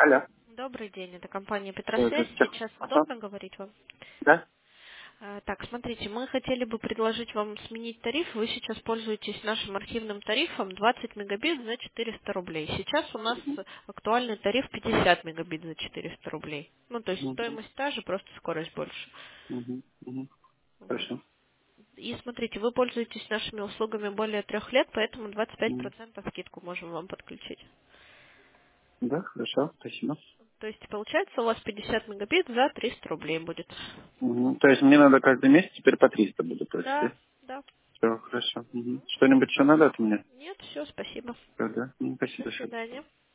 Алло. Добрый день, это компания Петросвязь. Здравствуйте. Сейчас Ага. удобно говорить вам? Да? Так, смотрите, мы хотели бы предложить вам сменить тариф. Вы сейчас пользуетесь нашим архивным тарифом 20 мегабит за 400 рублей. Сейчас у нас актуальный тариф 50 мегабит за 400 рублей. Ну, то есть Угу. стоимость та же, просто скорость больше. Угу. Угу. Вот. Хорошо. И смотрите, вы пользуетесь нашими услугами более 3 лет, поэтому М. 25% скидку можем вам подключить. Да, хорошо. Спасибо. То есть получается у вас 50 мегабит за 300 рублей будет. Угу. То есть мне надо каждый месяц теперь по 300 буду платить, да? Да, да. Все, хорошо. Угу. Что-нибудь еще надо от меня? Нет, все, спасибо. Всё, да? До Спасибо большое. свидания.